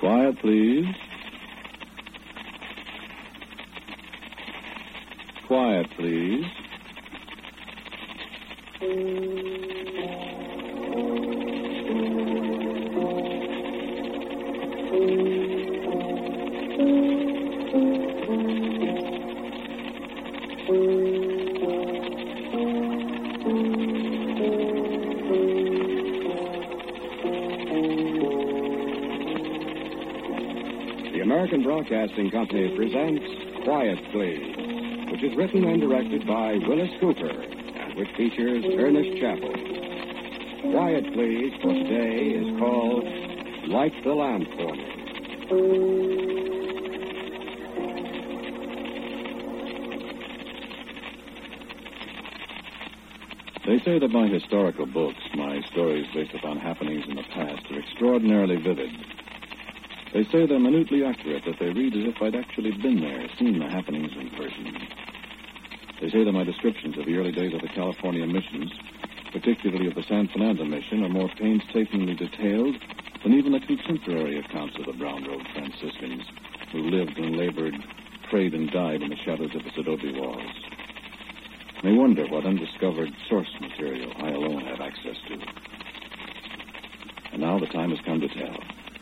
Quiet, please. Quiet, please. The American Broadcasting Company presents Quiet, Please, which is written and directed by Willis Cooper, and which features Ernest Chappell. Quiet, Please, for today is called Light the Lamp for Me. They say that my historical books, my stories based upon happenings in the past, are extraordinarily vivid. They say they're minutely accurate, that they read as if I'd actually been there, seen the happenings in person. They say that my descriptions of the early days of the California missions, particularly of the San Fernando mission, are more painstakingly detailed than even the contemporary accounts of the brown robed Franciscans who lived and labored, prayed and died in the shadows of the adobe walls. They wonder what undiscovered source material I alone have access to. And now the time has come to tell.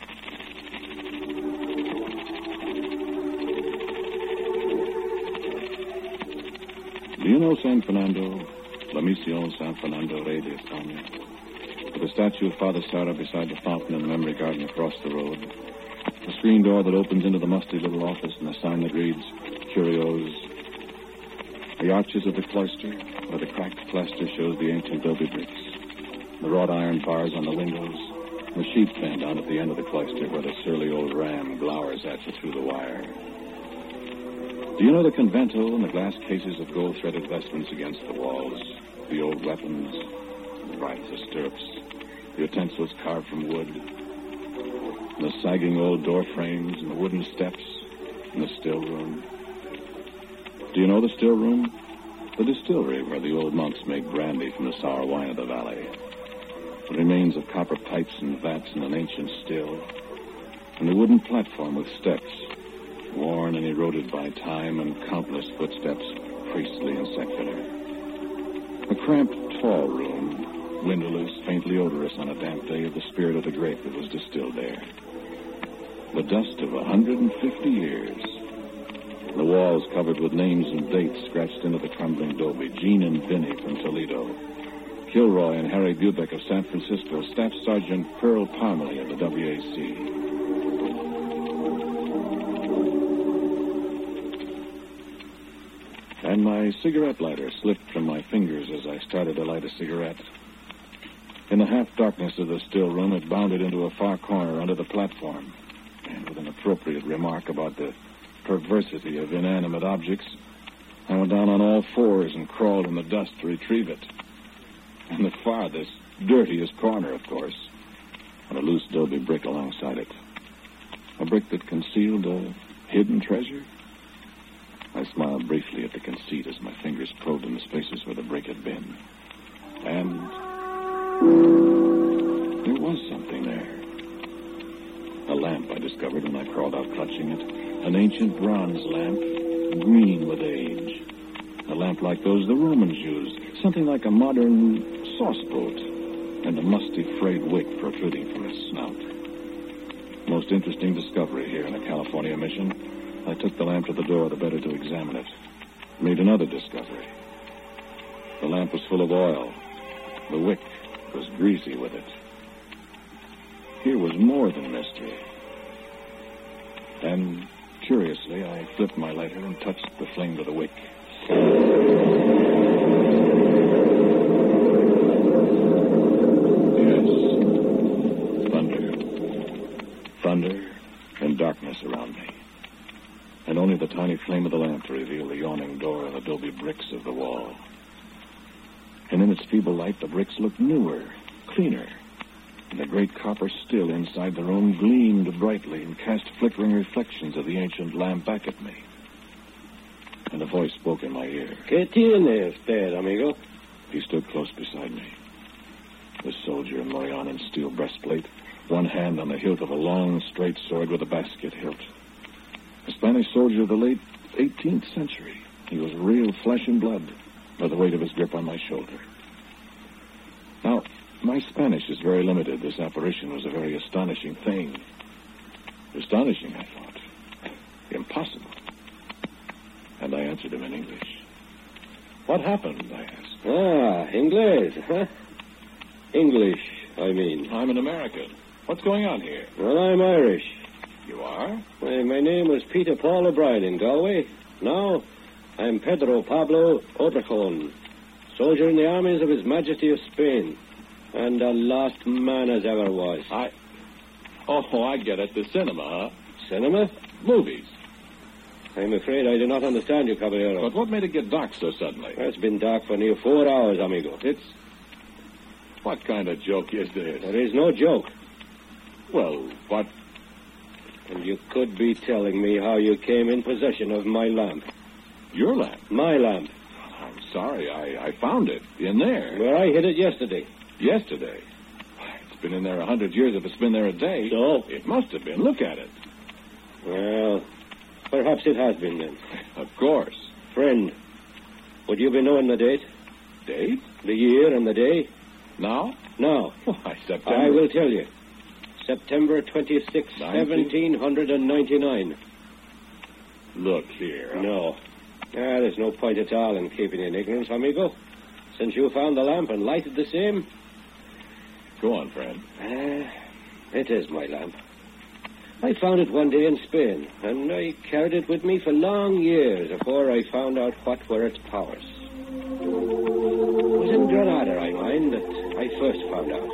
Do you know San Fernando, La Misión San Fernando Rey de España? With the statue of Father Sarah beside the fountain in the memory garden across the road. The screen door that opens into the musty little office and the sign that reads, Curios. The arches of the cloister, where the cracked plaster shows the ancient adobe bricks. The wrought iron bars on the windows. The sheep pen down at the end of the cloister where the surly old ram glowers at you through the wire. Do you know the convento and the glass cases of gold-threaded vestments against the walls? The old weapons, the bridles of stirrups, the utensils carved from wood, and the sagging old door frames and the wooden steps and the still room? Do you know the still room? The distillery where the old monks make brandy from the sour wine of the valley. The remains of copper pipes and vats in an ancient still. And the wooden platform with steps, worn and eroded by time and countless footsteps, priestly and secular. A cramped, tall room, windowless, faintly odorous on a damp day of the spirit of the grape that was distilled there. The dust of 150 years. The walls covered with names and dates scratched into the crumbling adobe. Gene and Vinny from Toledo. Kilroy and Harry Bubeck of San Francisco. Staff Sergeant Pearl Parmalee of the WAC. And my cigarette lighter slipped from my fingers as I started to light a cigarette. In the half-darkness of the still room, it bounded into a far corner under the platform. And with an appropriate remark about the perversity of inanimate objects, I went down on all fours and crawled in the dust to retrieve it. In the farthest, dirtiest corner, of course, and a loose adobe brick alongside it. A brick that concealed a hidden treasure. I smiled briefly at the conceit as my fingers probed in the spaces where the brick had been. And there was something there. A lamp, I discovered when I crawled out clutching it. An ancient bronze lamp, green with age. A lamp like those the Romans used. Something like a modern sauce boat. And a musty frayed wick protruding from its snout. Most interesting discovery here in the California mission. I took the lamp to the door the better to examine it. Made another discovery. The lamp was full of oil. The wick was greasy with it. Here was more than mystery. And curiously, I flipped my lighter and touched the flame to the wick. Yes. Thunder and darkness around me. And only the tiny flame of the lamp to reveal the yawning door and adobe bricks of the wall. And in its feeble light, the bricks looked newer, cleaner. And the great copper still inside the room gleamed brightly and cast flickering reflections of the ancient lamp back at me. And a voice spoke in my ear. ¿Qué tiene usted, amigo? He stood close beside me. The soldier in Morion and steel breastplate, one hand on the hilt of a long, straight sword with a basket hilt. A Spanish soldier of the late 18th century. He was real flesh and blood by the weight of his grip on my shoulder. Now, my Spanish is very limited. This apparition was a very astonishing thing. Astonishing, I thought. Impossible. And I answered him in English. What happened, I asked. Ah, English, huh? English, I mean. I'm an American. What's going on here? Well, I'm Irish. You are? My name was Peter Paul O'Brien in Galway. Now, I'm Pedro Pablo Obregon, soldier in the armies of His Majesty of Spain, and a lost man as ever was. Oh, I get it. The cinema, huh? Cinema? Movies. I'm afraid I do not understand you, Caballero. But what made it get dark so suddenly? It's been dark for near 4 hours, amigo. What kind of joke is this? There is no joke. Well, what? And you could be telling me how you came in possession of my lamp. Your lamp? My lamp. I'm sorry. I found it in there. Where I hid it yesterday. Yesterday? It's been in there 100 years if it's been there a day. So? It must have been. Look at it. Well, perhaps it has been then. Of course. Friend, would you be knowing the date? Date? The year and the day? Now? Now. Why, September. I will tell you. September 26, 1799. Look here. No. There's no point at all in keeping in ignorance, amigo. Since you found the lamp and lighted the same. Go on, friend. It is my lamp. I found it one day in Spain, and I carried it with me for long years before I found out what were its powers. It was in Granada, I mind, that I first found out.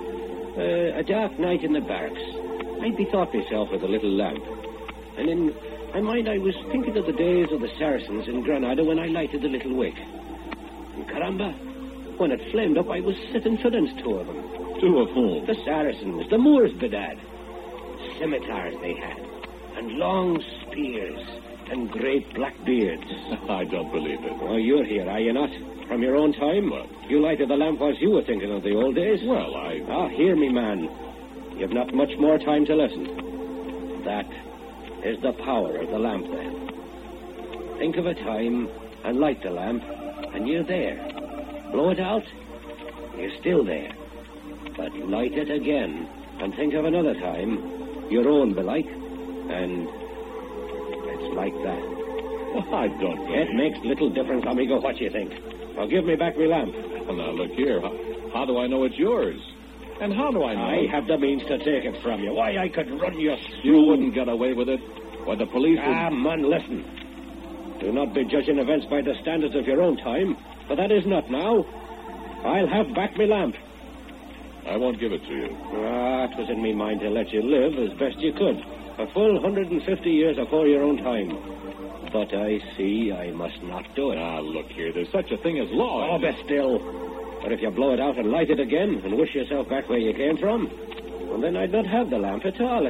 A dark night in the barracks. I bethought myself of the little lamp. And in my mind I was thinking of the days of the Saracens in Granada when I lighted the little wick. And caramba, when it flamed up, I was sitting against two of them. Two of whom? The Saracens, the Moors, bedad. Scimitars they had, and long spears, and great black beards. I don't believe it. Oh, you're here, are you not? From your own time? What? You lighted the lamp whilst you were thinking of the old days? Well, hear me, man. You've not much more time to listen. That is the power of the lamp, then. Think of a time and light the lamp, and you're there. Blow it out, you're still there. But light it again, and think of another time, your own belike, and it's like that. Well, I don't believe It makes little difference, amigo, what you think. Now give me back my lamp. Well, now, look here. How do I know it's yours? And how do I know? I have the means to take it from you. Why, I could run you through. You wouldn't get away with it. Why, the police would... Ah, man, listen. Do not be judging events by the standards of your own time, for that is not now. I'll have back my lamp. I won't give it to you. It was in me mind to let you live as best you could. A full 150 years afore your own time. But I see I must not do it. Ah, look here. There's such a thing as law. Oh, be still. But if you blow it out and light it again and wish yourself back where you came from, well, then I'd not have the lamp at all.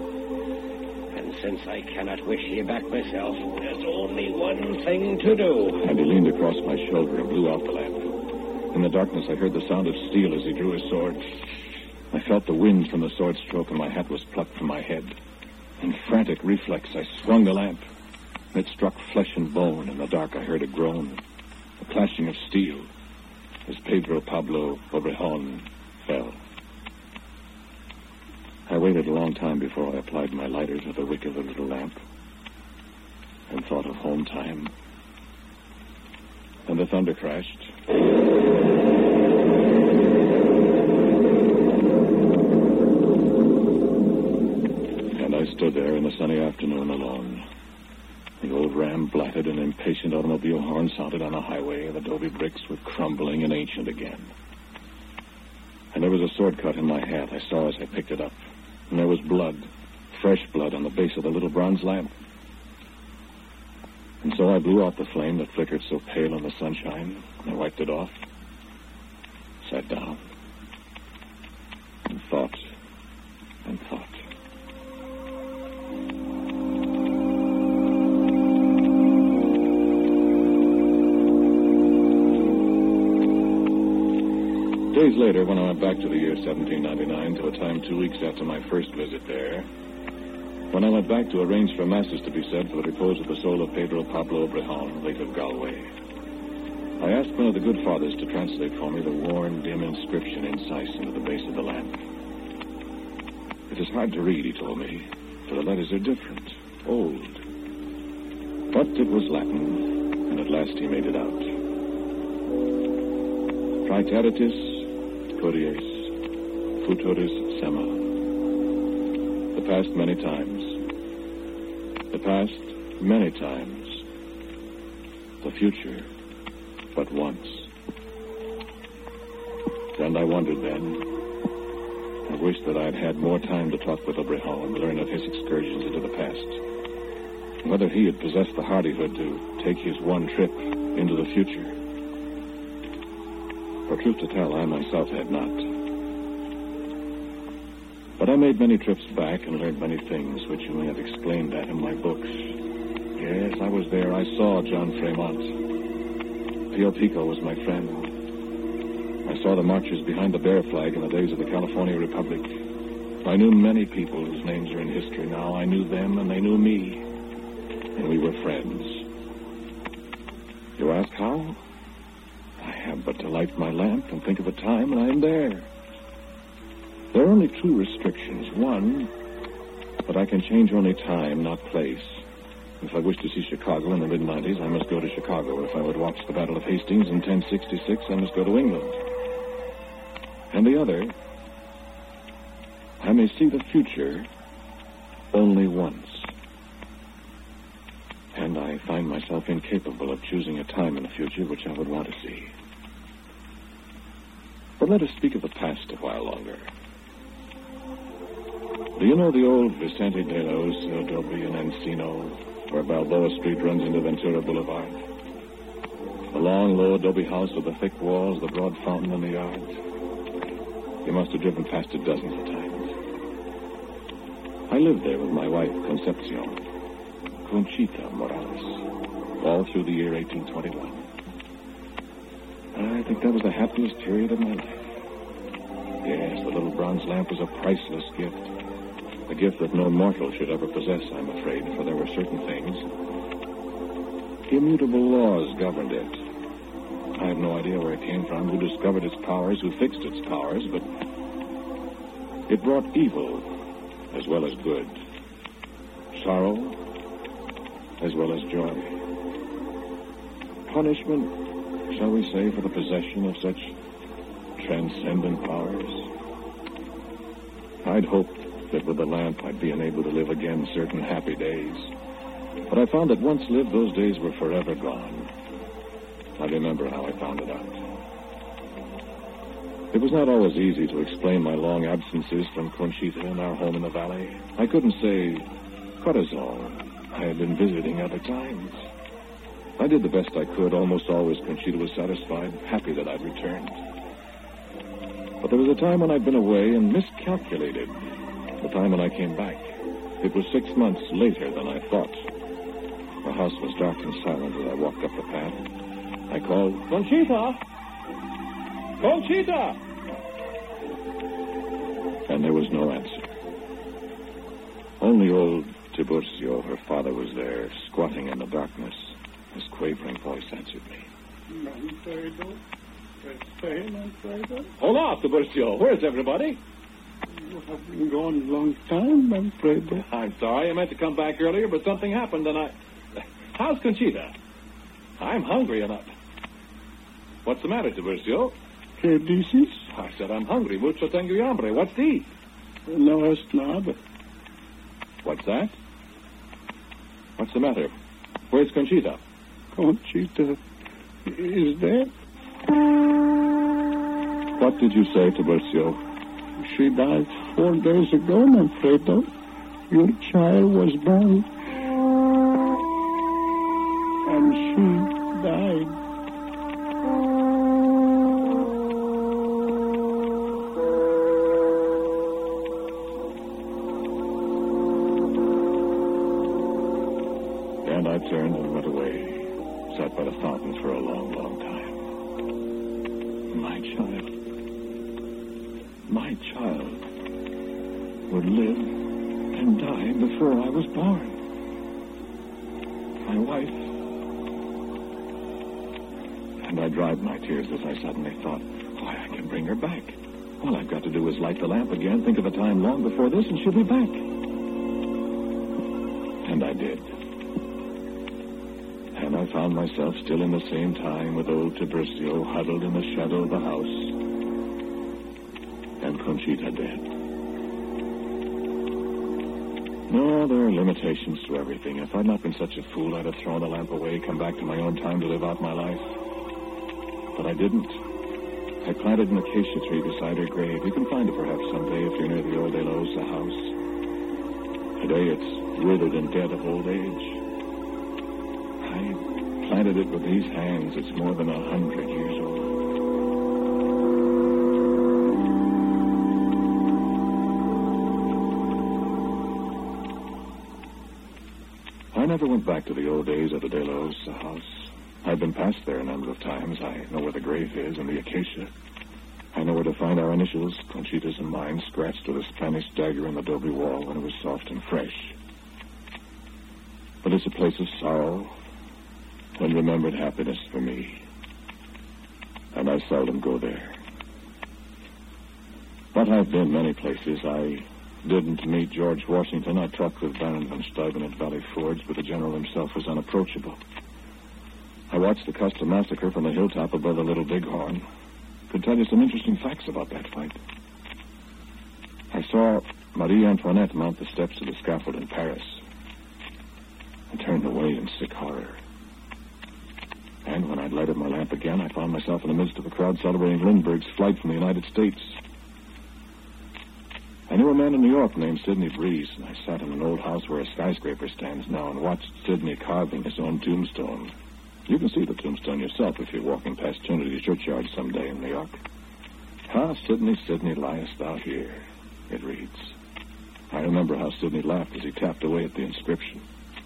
And since I cannot wish you back myself, there's only one thing to do. And he leaned across my shoulder and blew out the lamp. In the darkness, I heard the sound of steel as he drew his sword. I felt the wind from the sword stroke, and my hat was plucked from my head. In frantic reflex, I swung the lamp. It struck flesh and bone. In the dark, I heard a groan, a clashing of steel, as Pedro Pablo Obregon fell. I waited a long time before I applied my lighter to the wick of the little lamp and thought of home time. And the thunder crashed. And I stood there in the sunny afternoon alone. The old ram blatted, and impatient automobile horn sounded on a highway. The adobe bricks were crumbling and ancient again. And there was a sword cut in my hat I saw as I picked it up. And there was blood, fresh blood, on the base of the little bronze lamp. And so I blew out the flame that flickered so pale in the sunshine. I wiped it off, sat down, and thought and thought. Do days later, when I went back to the year 1799, to a time 2 weeks after my first visit there, when I went back to arrange for masses to be said for the repose of the soul of Pedro Pablo Obrejon, late of Galway, I asked one of the good fathers to translate for me the worn, dim inscription incise into the base of the lamp. It is hard to read, he told me, for the letters are different, old. But it was Latin, and at last he made it out. Praeteritis Curies Futuris Sema. The past many times. The past many times. The future but once. And I wondered then. I wished that I'd had more time to talk with Obrejon and learn of his excursions into the past. And whether he had possessed the hardihood to take his one trip into the future. For truth to tell, I myself had not. But I made many trips back and learned many things which you may have explained at in my books. Yes, I was there. I saw John Fremont. Pio Pico was my friend. I saw the marchers behind the bear flag in the days of the California Republic. I knew many people whose names are in history now. I knew them and they knew me. And we were friends. You ask how? I have but to light my lamp and think of a time, and I am there. There are only two restrictions. One, that I can change only time, not place. If I wish to see Chicago in the mid-90s, I must go to Chicago. If I would watch the Battle of Hastings in 1066, I must go to England. And the other, I may see the future only once. And I find myself incapable of choosing a time in the future which I would want to see. But let us speak of the past a while longer. Do you know the old Vicente de los Adobe in Encino, where Balboa Street runs into Ventura Boulevard? The long, low adobe house with the thick walls, the broad fountain in the yard. You must have driven past it dozens of times. I lived there with my wife, Concepcion. Conchita Morales, all through the year 1821. I think that was the happiest period of my life. Yes, the little bronze lamp was a priceless gift. A gift that no mortal should ever possess, I'm afraid, for there were certain things. Immutable laws governed it. I have no idea where it came from, who discovered its powers, who fixed its powers, but it brought evil as well as good. Sorrow as well as joy. Punishment, shall we say, for the possession of such transcendent powers. I'd hoped that with the lamp I'd be enabled to live again certain happy days. But I found that once lived, those days were forever gone. I remember how I found it out. It was not always easy to explain my long absences from Conchita and our home in the valley. I couldn't say, Corazon, I had been visiting other times. I did the best I could. Almost always Conchita was satisfied, happy that I'd returned. But there was a time when I'd been away and miscalculated the time when I came back. It was 6 months later than I thought. The house was dark and silent as I walked up the path. I called, Conchita! Conchita! And there was no answer. Only old Tiburcio, her father, was there, squatting in the darkness. His quavering voice answered me. Manfredo? Manfredo? Hola, Tiburcio. Where's everybody? You have been gone a long time, Manfredo. I'm sorry. I meant to come back earlier, but something happened, and I... How's Conchita? I'm hungry enough. What's the matter, Tiburcio? ¿Qué dices? I said I'm hungry. Mucho tengo hambre. What's to eat? No es nada. What's that? What's the matter? Where's Conchita? Conchita is dead. What did you say, Tiburcio? She died 4 days ago, Manfredo. Your child was born. And she died. And I turned and went away. Sat by the fountain for a long, long time. My child. my child would live and die before I was born. My wife. And I dried my tears as I suddenly thought, why, I can bring her back. All I've got to do is light the lamp again, think of a time long before this, and she'll be back. And I did. And I found myself still in the same time with old Tiburcio huddled in the shadow of the house, and Conchita dead. No, there are limitations to everything. If I'd not been such a fool, I'd have thrown the lamp away, come back to my own time to live out my life. But I didn't. I planted an acacia tree beside her grave. You can find it perhaps someday if you're near the old De La Osa house. Today it's withered and dead of old age. I planted it with these hands. It's more than 100 years old. I never went back to the old days of the De La Osa house. I've been past there a number of times. I know where the grave is and the acacia. I know where to find our initials, Conchita's and mine, scratched with a Spanish dagger in the adobe wall when it was soft and fresh. But it's a place of sorrow and remembered happiness for me. And I seldom go there. But I've been many places. I didn't meet George Washington. I talked with Baron von Steuben at Valley Forge, but the general himself was unapproachable. I watched the Custer massacre from the hilltop above the Little Bighorn. Could tell you some interesting facts about that fight. I saw Marie Antoinette mount the steps of the scaffold in Paris. I turned away in sick horror. And when I'd lighted my lamp again, I found myself in the midst of a crowd celebrating Lindbergh's flight from the United States. I knew a man in New York named Sidney Breeze, and I sat in an old house where a skyscraper stands now and watched Sidney carving his own tombstone. You can see the tombstone yourself if you're walking past Trinity Churchyard someday in New York. Ah, Sidney, Sidney, liest thou here, it reads. I remember how Sidney laughed as he tapped away at the inscription.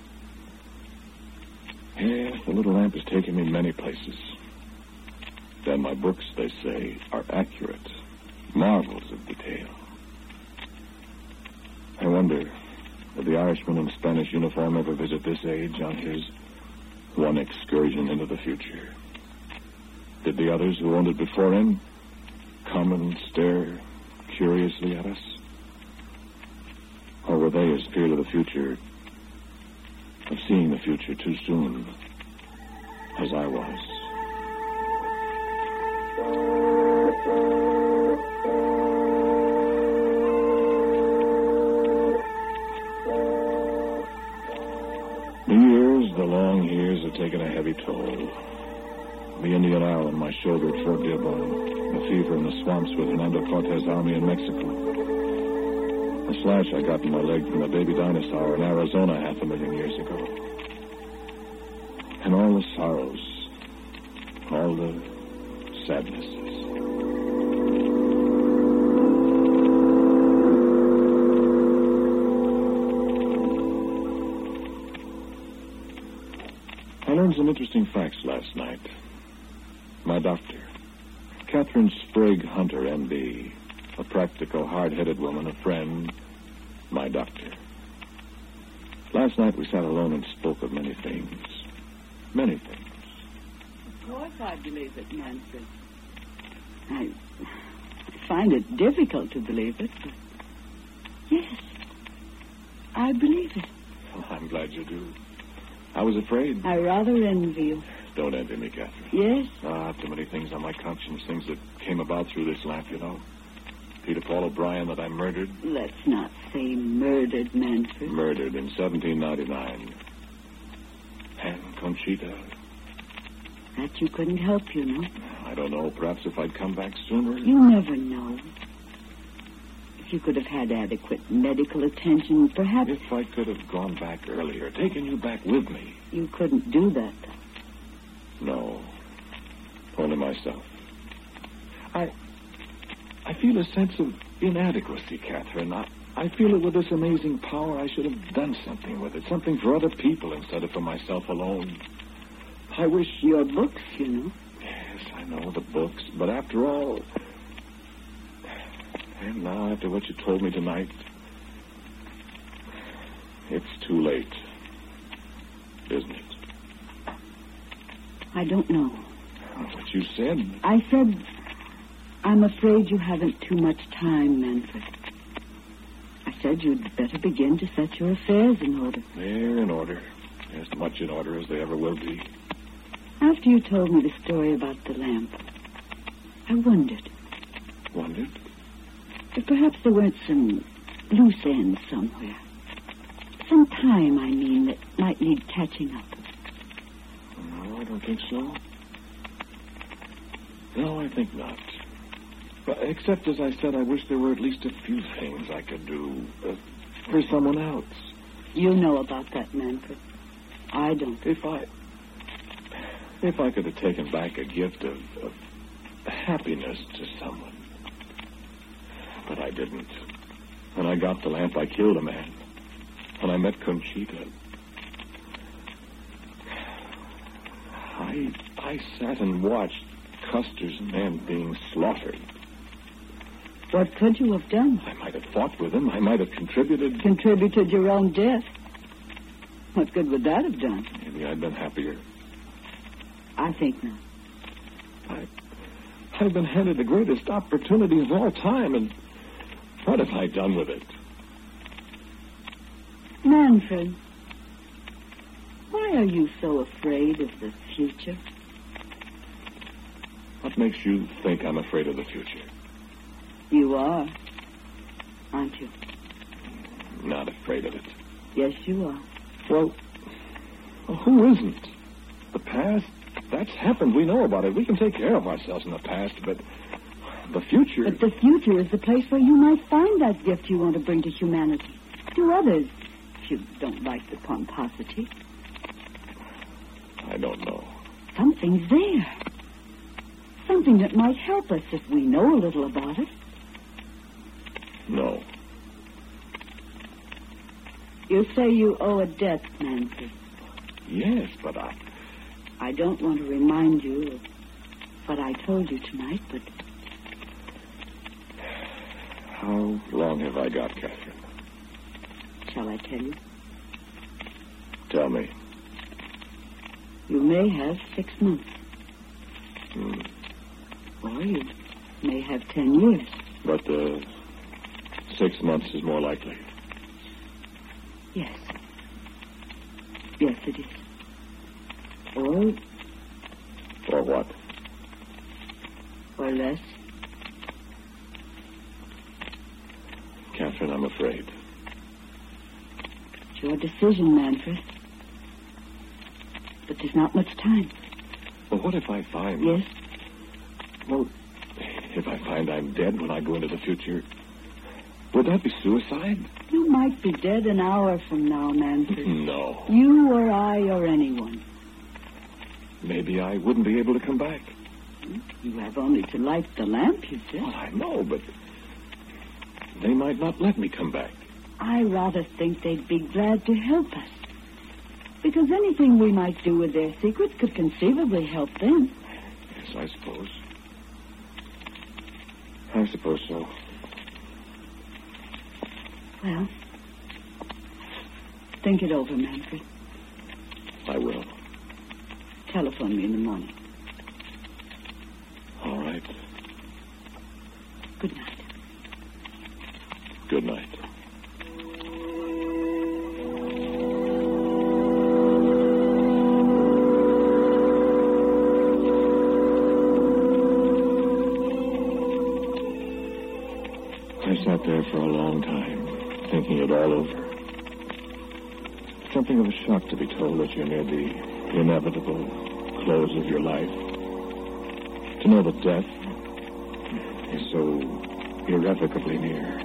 Yes, the little lamp has taken me many places. Then my books, they say, are accurate. Marvels of detail. I wonder, did the Irishman in Spanish uniform ever visit this age on his one excursion into the future? Did the others who owned it before him come and stare curiously at us? Or were they as feared of the future, of seeing the future too soon, as I was? The long years have taken a heavy toll. The Indian arrow in my shoulder at Fort Dearborn, the fever in the swamps with Hernando Cortez' army in Mexico, the slash I got in my leg from the baby dinosaur in Arizona 500,000 years ago, and all the sorrows, all the sadnesses. I learned some interesting facts last night. My doctor, Catherine Sprague Hunter, M.D., a practical, hard-headed woman, a friend, my doctor. Last night we sat alone and spoke of many things. Many things. Of course I believe it, Manfred. I find it difficult to believe it, but yes, I believe it. Well, I'm glad you do. I was afraid. I rather envy you. Don't envy me, Catherine. Yes? Too many things on my conscience, things that came about through this lamp, you know. Peter Paul O'Brien that I murdered. Let's not say murdered, Manfred. Murdered in 1799. And Conchita. That you couldn't help, you know. I don't know. Perhaps if I'd come back sooner. You never know. If you could have had adequate medical attention, perhaps... If I could have gone back earlier, taken you back with me. You couldn't do that. No. Only myself. I feel a sense of inadequacy, Catherine. I feel that with this amazing power, I should have done something with it. Something for other people instead of for myself alone. I wish... Your books, you know. Yes, I know, the books. But after all... And now, after what you told me tonight, it's too late, isn't it? I don't know. That's what you said. I said, I'm afraid you haven't too much time, Manfred. I said you'd better begin to set your affairs in order. They're in order. As much in order as they ever will be. After you told me the story about the lamp, I wondered. Wondered? If perhaps there weren't some loose ends somewhere. Some time, I mean, that might need catching up. No, I don't think so. No, I think not. But except, as I said, I wish there were at least a few things I could do for someone else. You know about that, Manfred. I don't. If I could have taken back a gift of happiness to someone. But I didn't. When I got the lamp, I killed a man. When I met Conchita, I sat and watched Custer's men being slaughtered. What could you have done? I might have fought with him. I might have contributed. Contributed your own death. What good would that have done? Maybe I'd been happier. I think not. I've been handed the greatest opportunity of all time, and what have I done with it? Manfred, why are you so afraid of the future? What makes you think I'm afraid of the future? You are, aren't you? Not afraid of it. Yes, you are. Well, who isn't? The past, that's happened. We know about it. We can take care of ourselves in the past, but the future... But the future is the place where you might find that gift you want to bring to humanity. To others, if you don't like the pomposity. I don't know. Something's there. Something that might help us if we know a little about it. No. You say you owe a debt, Manfred. Yes, but I don't want to remind you of what I told you tonight, but... How long have I got, Catherine? Shall I tell you? Tell me. You may have 6 months. Hmm. Or you may have 10 years. But 6 months is more likely. Yes. Yes, it is. Or what? Or less. Catherine, I'm afraid. It's your decision, Manfred. But there's not much time. Well, what if I find... Yes? Well, if I find I'm dead when I go into the future, would that be suicide? You might be dead an hour from now, Manfred. No. You or I or anyone. Maybe I wouldn't be able to come back. You have only to light the lamp, you said. Well, I know, but they might not let me come back. I rather think they'd be glad to help us. Because anything we might do with their secrets could conceivably help them. Yes, I suppose. I suppose so. Well, think it over, Manfred. I will. Telephone me in the morning. All right. Good night. Good night. I sat there for a long time, thinking it all over. Something of a shock to be told that you're near the inevitable close of your life. To know that death is so irrevocably near.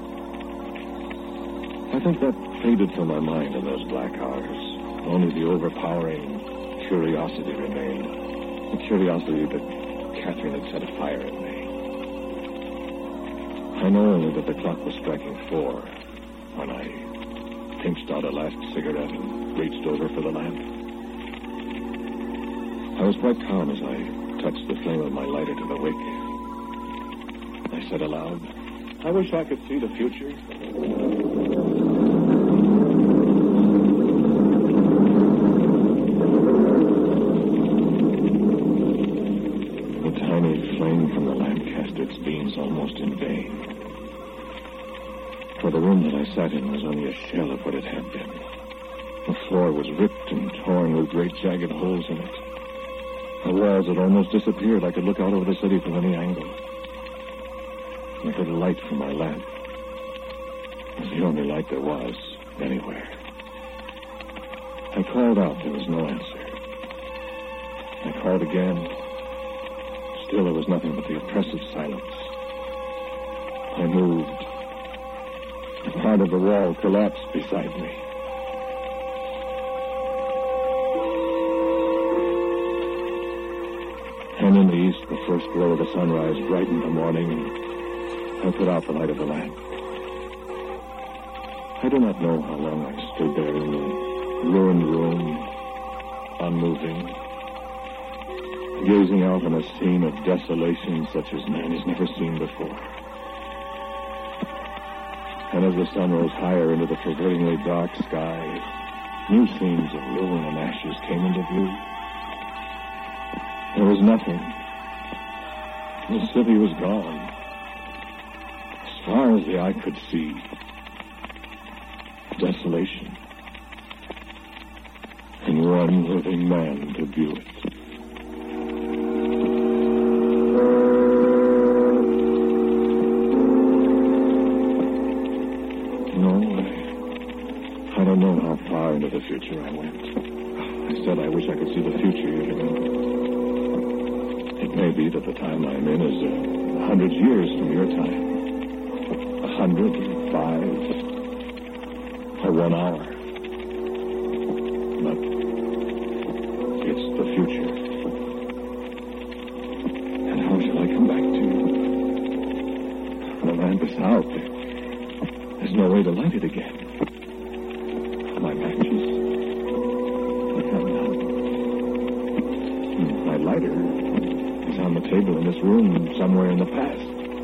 I think that faded from my mind in those black hours. Only the overpowering curiosity remained. The curiosity that Catherine had set afire in me. I know only that the clock was striking 4 when I pinched out a last cigarette and reached over for the lamp. I was quite calm as I touched the flame of my lighter to the wick. I said aloud, I wish I could see the future. The tiny flame from the lamp cast its beams almost in vain. For the room that I sat in was only a shell of what it had been. The floor was ripped and torn with great jagged holes in it. The walls had almost disappeared. I could look out over the city from any angle. I heard a light from my lamp. It was the only light there was anywhere. I called out. There was no answer. I called again. Still there was nothing but the oppressive silence. I moved. A part of the wall collapsed beside me. And in the east, the first glow of the sunrise brightened the morning. I put out the light of the lamp. I do not know how long I stood there in the ruined room, unmoving, gazing out on a scene of desolation such as man has never seen before. And as the sun rose higher into the pervertingly dark sky, new scenes of ruin and ashes came into view. There was nothing. The city was gone. As far as the eye could see, desolation. And one living man to view it. No, I don't know how far into the future I went. I said I wish I could see the future you live in. It may be that the time I'm in is 100 years from your time. 105 or 1 hour. But it's the future. And how shall I come back to you? The lamp is out. There's no way to light it again. My matches. I have none. My lighter is on the table in this room somewhere in the past.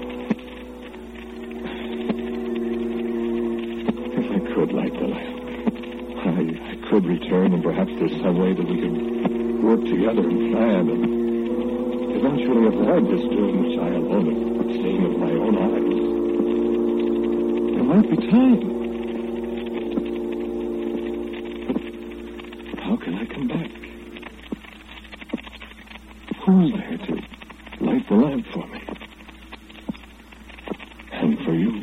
If I could light the lamp, I could return, and perhaps there's some way that we could work together and plan and eventually avoid this doom which I alone have seen with my own eyes. There might be time. But how can I come back? Who's there to light the lamp for me? And for you?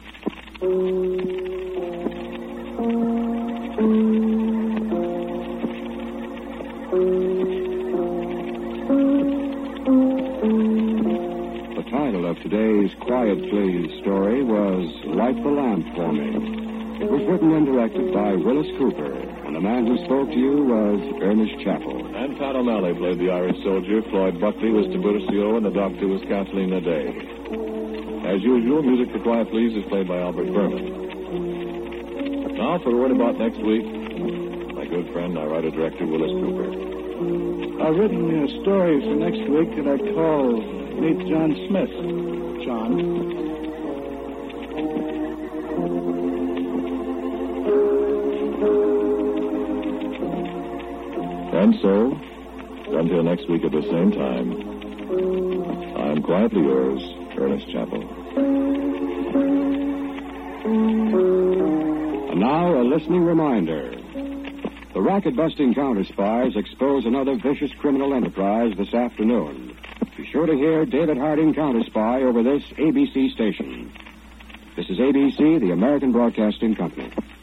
The title of today's Quiet Please story was Light the Lamp for Me. It was written and directed by Willis Cooper, and the man who spoke to you was Ernest Chappell. And Pat O'Malley played the Irish soldier. Floyd Buckley was Tiburcio, and the doctor was Kathleen Naday. As usual, music for Quiet Please is played by Albert Berman. Now for a word about next week, my good friend, our writer-director, Willis Cooper. I've written a story for next week that I call Meet John Smith. John. And so, until next week at the same time, I'm quietly yours, Ernest Chappell. And now, a listening reminder. The racket-busting counter-spies expose another vicious criminal enterprise this afternoon. Be sure to hear David Harding Counter-Spy over this ABC station. This is ABC, the American Broadcasting Company.